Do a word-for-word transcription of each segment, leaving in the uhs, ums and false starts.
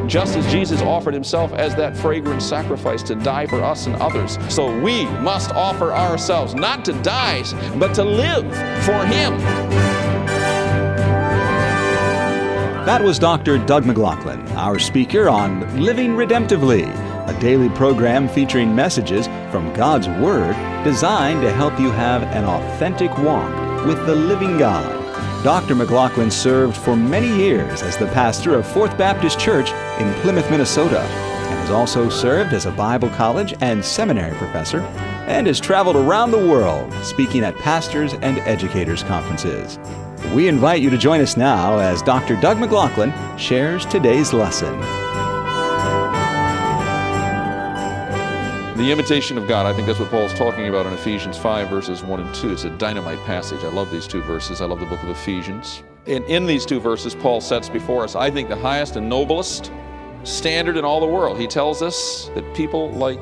just as Jesus offered himself as that fragrant sacrifice to die for us and others. So we must offer ourselves, not to die, but to live for him. That was Doctor Doug McLaughlin, our speaker on Living Redemptively, a daily program featuring messages from God's Word designed to help you have an authentic walk with the living God. Doctor McLaughlin served for many years as the pastor of Fourth Baptist Church in Plymouth, Minnesota, and has also served as a Bible college and seminary professor, and has traveled around the world speaking at pastors' and educators' conferences. We invite you to join us now as Doctor Doug McLaughlin shares today's lesson. The imitation of God, I think that's what Paul's talking about in Ephesians five, verses one and two. It's a dynamite passage. I love these two verses. I love the book of Ephesians. And in these two verses, Paul sets before us, I think, the highest and noblest standard in all the world. He tells us that people like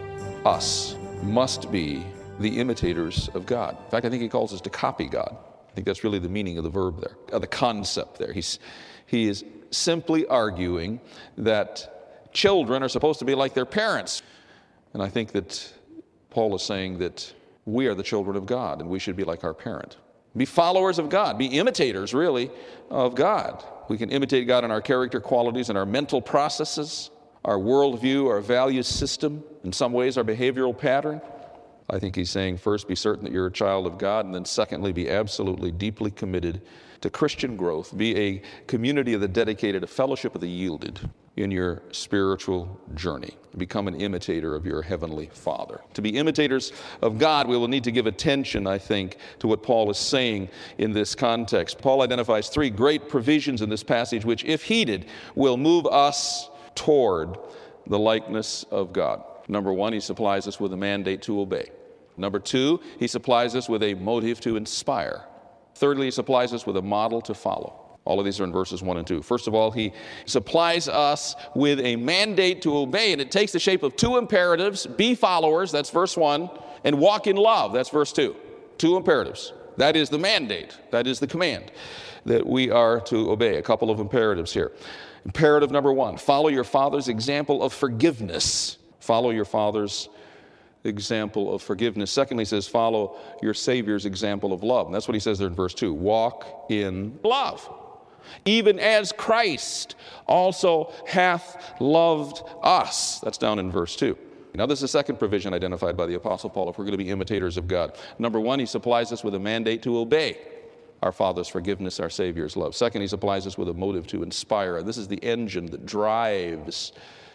us must be the imitators of God. In fact, I think he calls us to copy God. I think that's really the meaning of the verb there, of the concept there. He's, he is simply arguing that children are supposed to be like their parents. And I think that Paul is saying that we are the children of God and we should be like our parent. Be followers of God, be imitators, really, of God. We can imitate God in our character qualities and our mental processes, our worldview, our value system, in some ways our behavioral pattern. I think he's saying, first, be certain that you're a child of God, and then secondly, be absolutely deeply committed to Christian growth. Be a community of the dedicated, a fellowship of the yielded in your spiritual journey. Become an imitator of your heavenly Father. To be imitators of God, we will need to give attention, I think, to what Paul is saying in this context. Paul identifies three great provisions in this passage, which, if heeded, will move us toward the likeness of God. Number one, he supplies us with a mandate to obey. Number two, he supplies us with a motive to inspire. Thirdly, he supplies us with a model to follow. All of these are in verses one and two. First of all, he supplies us with a mandate to obey, and it takes the shape of two imperatives: be followers, that's verse one, and walk in love, that's verse two. Two imperatives. That is the mandate. That is the command that we are to obey. A couple of imperatives here. Imperative number one, follow your father's example of forgiveness. Follow your father's example of forgiveness. Secondly, he says, follow your Savior's example of love. And that's what he says there in verse two. Walk in love. Even as Christ also hath loved us. That's down in verse two. Now, this is the second provision identified by the Apostle Paul if we're going to be imitators of God. Number one, he supplies us with a mandate to obey our Father's forgiveness, our Savior's love. Second, he supplies us with a motive to inspire. This is the engine that drives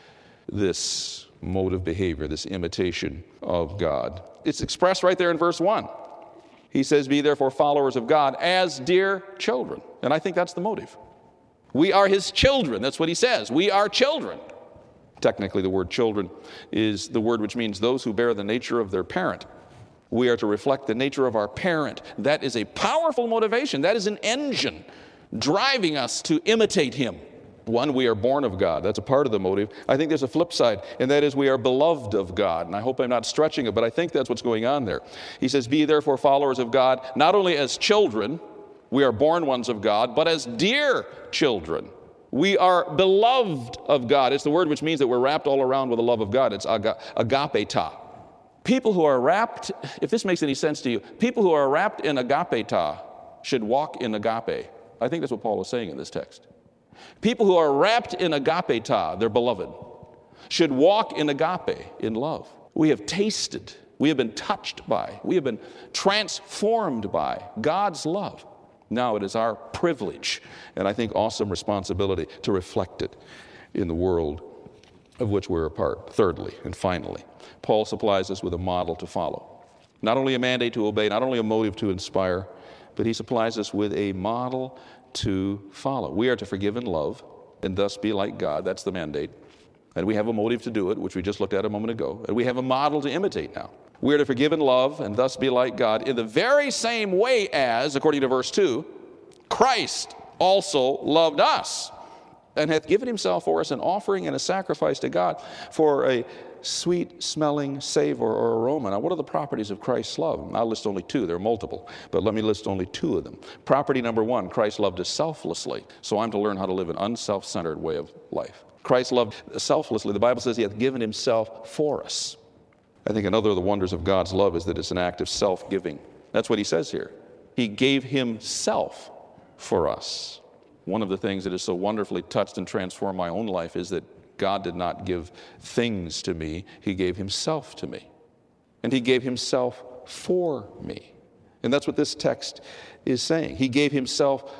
this mode of behavior, this imitation of God. It's expressed right there in verse one. He says, be therefore followers of God as dear children. And I think that's the motive. We are his children. That's what he says. We are children. Technically, the word children is the word which means those who bear the nature of their parent. We are to reflect the nature of our parent. That is a powerful motivation. That is an engine driving us to imitate him. One, we are born of God. That's a part of the motive. I think there's a flip side, and that is we are beloved of God. And I hope I'm not stretching it, but I think that's what's going on there. He says, be therefore followers of God, not only as children, we are born ones of God, but as dear children. We are beloved of God. It's the word which means that we're wrapped all around with the love of God. It's aga- agapeta. People who are wrapped, if this makes any sense to you, people who are wrapped in agapeta should walk in agape. I think that's what Paul is saying in this text. People who are wrapped in agapeta, their beloved, should walk in agape, in love. We have tasted, we have been touched by, we have been transformed by God's love. Now it is our privilege, and I think awesome responsibility, to reflect it in the world of which we're a part. Thirdly, and finally, Paul supplies us with a model to follow. Not only a mandate to obey, not only a motive to inspire, but he supplies us with a model to follow. We are to forgive and love, and thus be like God. That's the mandate. And we have a motive to do it, which we just looked at a moment ago. And we have a model to imitate now. We are to forgive and love, and thus be like God, in the very same way as, according to verse two, Christ also loved us, and hath given himself for us an offering and a sacrifice to God for a sweet-smelling savor or aroma. Now, what are the properties of Christ's love? I'll list only two. There are multiple, but let me list only two of them. Property number one, Christ loved us selflessly, so I'm to learn how to live an unself-centered way of life. Christ loved selflessly. The Bible says he hath given himself for us. I think another of the wonders of God's love is that it's an act of self-giving. That's what he says here. He gave himself for us. One of the things that has so wonderfully touched and transformed my own life is that God did not give things to me. He gave himself to me. And he gave himself for me. And that's what this text is saying. He gave himself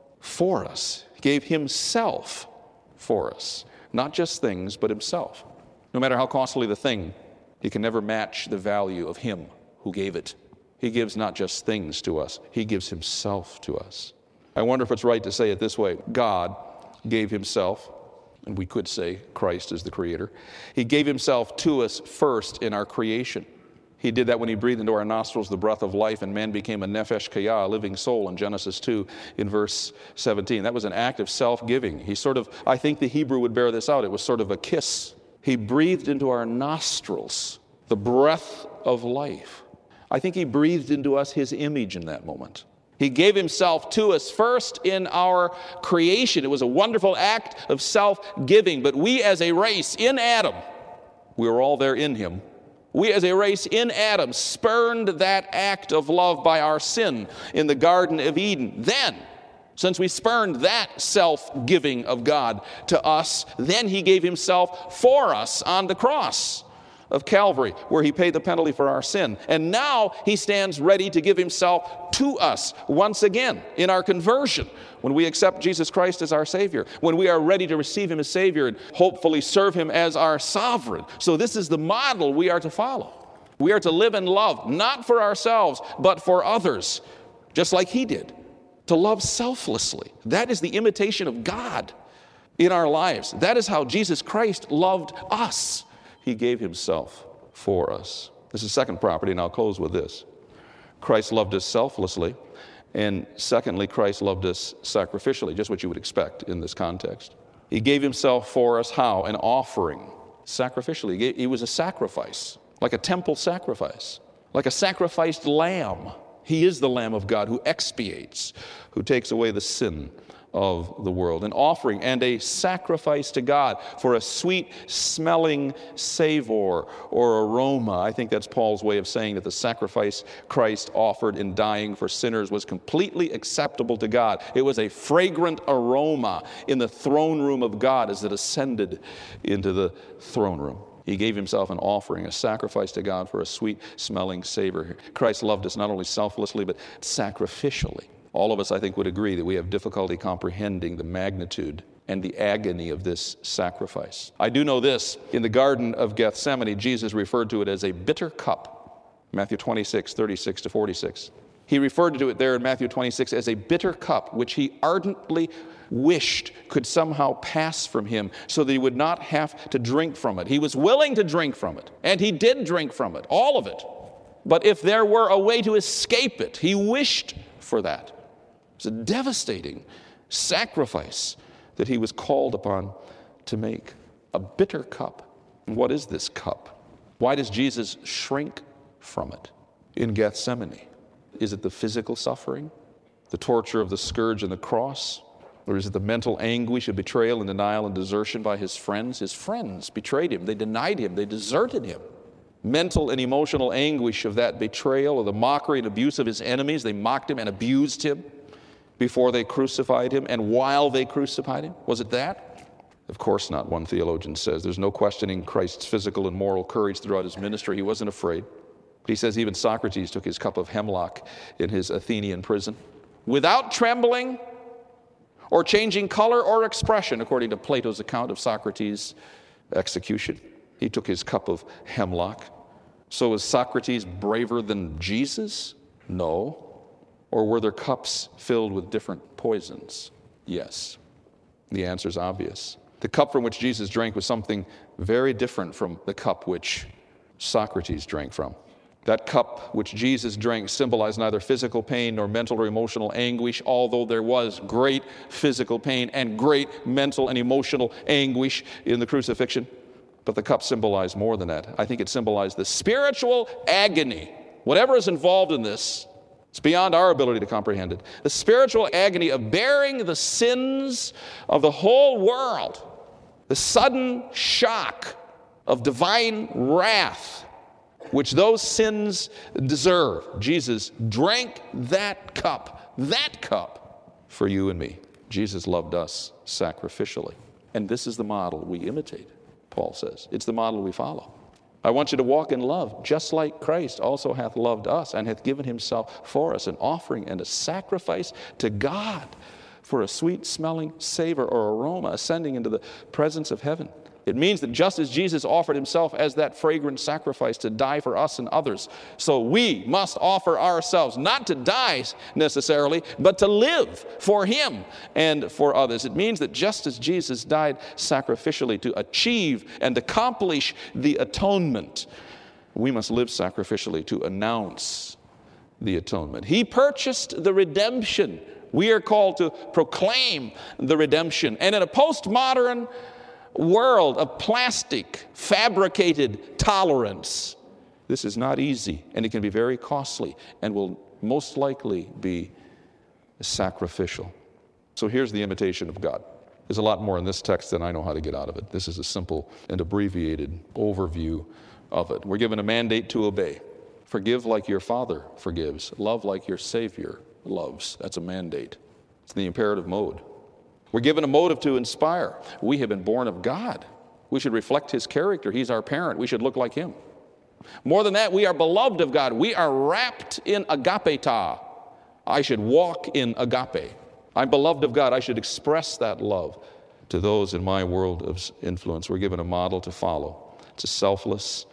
for us. He gave himself for us. Not just things, but himself. No matter how costly the thing, he can never match the value of him who gave it. He gives not just things to us, he gives himself to us. I wonder if it's right to say it this way. God gave himself, and we could say Christ is the creator. He gave himself to us first in our creation. He did that when he breathed into our nostrils the breath of life, and man became a nefesh kaya, a living soul, in Genesis two in verse seventeen. That was an act of self-giving. He sort of, I think the Hebrew would bear this out. It was sort of a kiss. He breathed into our nostrils the breath of life. I think he breathed into us his image in that moment. He gave himself to us first in our creation. It was a wonderful act of self-giving. But we as a race in Adam, we were all there in him. We as a race in Adam spurned that act of love by our sin in the Garden of Eden. Then, since we spurned that self-giving of God to us, then he gave himself for us on the cross of Calvary, where he paid the penalty for our sin. And now he stands ready to give himself to us once again in our conversion, when we accept Jesus Christ as our Savior, when we are ready to receive him as Savior and hopefully serve him as our sovereign. So this is the model we are to follow. We are to live in love, not for ourselves, but for others, just like he did, to love selflessly. That is the imitation of God in our lives. That is how Jesus Christ loved us. He gave himself for us. This is second property, and I'll close with this. Christ loved us selflessly, and secondly, Christ loved us sacrificially, just what you would expect in this context. He gave himself for us how? An offering, sacrificially. He, gave, he was a sacrifice, like a temple sacrifice, like a sacrificed lamb. He is the Lamb of God who expiates, who takes away the sin of the world, an offering and a sacrifice to God for a sweet smelling savor or aroma. I think that's Paul's way of saying that the sacrifice Christ offered in dying for sinners was completely acceptable to God. It was a fragrant aroma in the throne room of God as it ascended into the throne room. He gave himself an offering, a sacrifice to God for a sweet smelling savor. Christ loved us not only selflessly, but sacrificially. All of us, I think, would agree that we have difficulty comprehending the magnitude and the agony of this sacrifice. I do know this. In the Garden of Gethsemane, Jesus referred to it as a bitter cup. Matthew twenty-six, thirty-six to forty-six. He referred to it there in Matthew twenty-six as a bitter cup, which he ardently wished could somehow pass from him so that he would not have to drink from it. He was willing to drink from it, and he did drink from it, all of it. But if there were a way to escape it, he wished for that. It's a devastating sacrifice that he was called upon to make. A bitter cup. And what is this cup? Why does Jesus shrink from it in Gethsemane? Is it the physical suffering, the torture of the scourge and the cross? Or is it the mental anguish of betrayal and denial and desertion by his friends? His friends betrayed him. They denied him. They deserted him. Mental and emotional anguish of that betrayal, or the mockery and abuse of his enemies. They mocked him and abused him before they crucified him and while they crucified him. Was it that? Of course not, one theologian says. There's no questioning Christ's physical and moral courage throughout his ministry. He wasn't afraid. He says even Socrates took his cup of hemlock in his Athenian prison without trembling or changing color or expression, according to Plato's account of Socrates' execution. He took his cup of hemlock. So is Socrates braver than Jesus? No. Or were their cups filled with different poisons? Yes. The answer is obvious. The cup from which Jesus drank was something very different from the cup which Socrates drank from. That cup which Jesus drank symbolized neither physical pain nor mental or emotional anguish, although there was great physical pain and great mental and emotional anguish in the crucifixion. But the cup symbolized more than that. I think it symbolized the spiritual agony. Whatever is involved in this, it's beyond our ability to comprehend it. The spiritual agony of bearing the sins of the whole world. the sudden shock of divine wrath, which those sins deserve. Jesus drank that cup, that cup for you and me. Jesus loved us sacrificially. And this is the model we imitate, Paul says. It's the model we follow. I want you to walk in love, just like Christ also hath loved us and hath given himself for us, an offering and a sacrifice to God for a sweet-smelling savor or aroma ascending into the presence of heaven. It means that just as Jesus offered himself as that fragrant sacrifice to die for us and others, so we must offer ourselves, not to die necessarily, but to live for him and for others. It means that just as Jesus died sacrificially to achieve and accomplish the atonement, we must live sacrificially to announce the atonement. He purchased the redemption. We are called to proclaim the redemption. And in a postmodern world of plastic, fabricated tolerance, this is not easy, and it can be very costly and will most likely be sacrificial. So here's the imitation of God. There's a lot more in this text than I know how to get out of it. This is a simple and abbreviated overview of it. We're given a mandate to obey. Forgive like your Father forgives. Love like your Savior loves. That's a mandate. It's the imperative mode. We're given a motive to inspire. We have been born of God. We should reflect his character. He's our parent. We should look like him. More than that, we are beloved of God. We are wrapped in agapeta. I should walk in agape. I'm beloved of God. I should express that love to those in my world of influence. We're given a model to follow. It's a selfless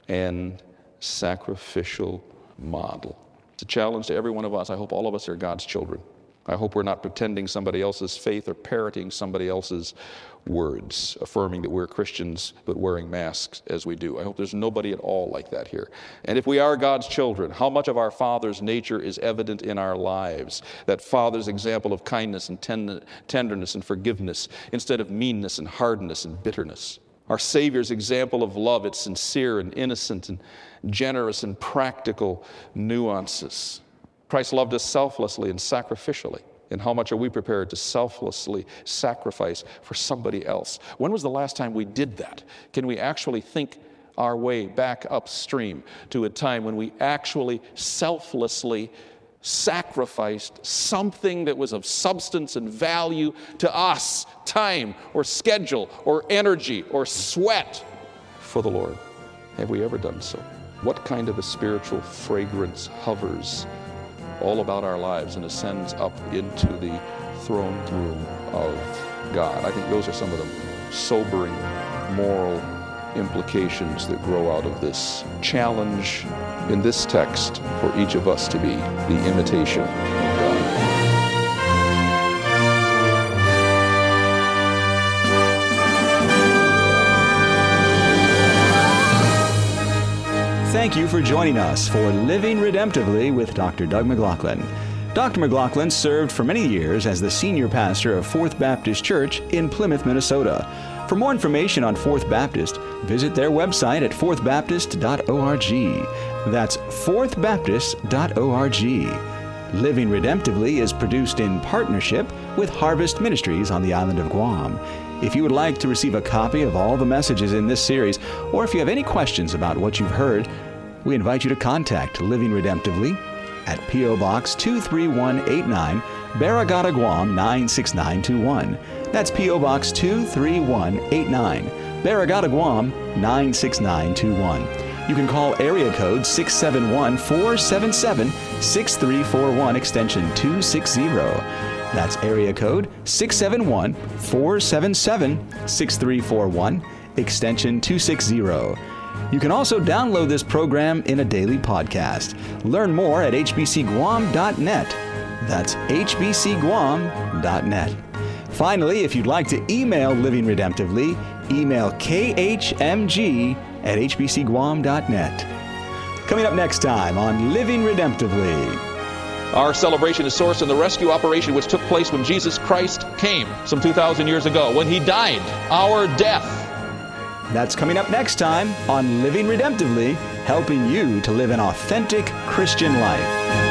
and sacrificial model. It's a challenge to every one of us. I hope all of us are God's children. I hope we're not pretending somebody else's faith or parroting somebody else's words, affirming that we're Christians but wearing masks as we do. I hope there's nobody at all like that here. And if we are God's children, how much of our Father's nature is evident in our lives? That Father's example of kindness and ten- tenderness and forgiveness instead of meanness and hardness and bitterness. Our Savior's example of love, it's sincere and innocent and generous and practical nuances. Christ loved us selflessly and sacrificially. And how much are we prepared to selflessly sacrifice for somebody else? When was the last time we did that? Can we actually think our way back upstream to a time when we actually selflessly sacrificed something that was of substance and value to us, time or schedule or energy or sweat for the Lord? Have we ever done so? What kind of a spiritual fragrance hovers all about our lives and ascends up into the throne room of God? I think those are some of the sobering moral implications that grow out of this challenge in this text for each of us to be the imitation of God. Thank you for joining us for Living Redemptively with Doctor Doug McLaughlin. Doctor McLaughlin served for many years as the senior pastor of Fourth Baptist Church in Plymouth, Minnesota. For more information on Fourth Baptist, visit their website at fourth baptist dot org. That's fourth baptist dot org. Living Redemptively is produced in partnership with Harvest Ministries on the island of Guam. If you would like to receive a copy of all the messages in this series, or if you have any questions about what you've heard, we invite you to contact Living Redemptively at P O Box two three one eight nine, Barragata, Guam nine six nine two one. That's P O Box two three one eight nine, Barragata, Guam nine six nine two one. You can call area code six seven one, four seven seven, six three four one, extension two sixty. That's area code six seven one, four seven seven, six three four one, extension two sixty. You can also download this program in a daily podcast. Learn more at h b c guam dot net. That's h b c guam dot net. Finally, if you'd like to email Living Redemptively, email k h m g at h b c guam dot net. Coming up next time on Living Redemptively. Our celebration is sourced in the rescue operation which took place when Jesus Christ came some two thousand years ago, when he died our death. That's coming up next time on Living Redemptively, helping you to live an authentic Christian life.